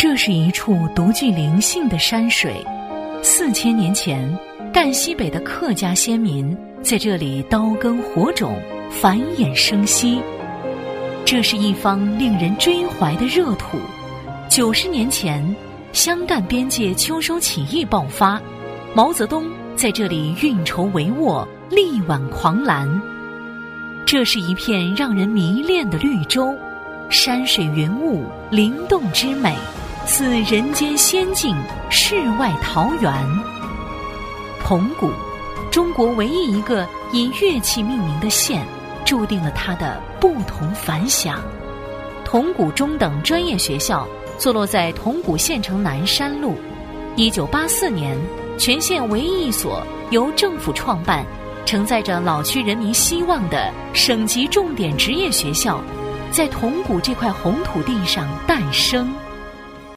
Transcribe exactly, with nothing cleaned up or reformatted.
这是一处独具灵性的山水，四千年前，赣西北的客家先民在这里刀耕火种，繁衍生息。这是一方令人追怀的热土。九十年前，湘赣边界秋收起义爆发，毛泽东在这里运筹帷幄，力挽狂澜。这是一片让人迷恋的绿洲，山水云雾，灵动之美，似人间仙境，世外桃源。铜鼓，中国唯一一个以乐器命名的县，注定了它的不同凡响。铜鼓中等专业学校坐落在铜鼓县城南山路。一九八四年，全县唯一一所由政府创办，承载着老区人民希望的省级重点职业学校，在铜鼓这块红土地上诞生。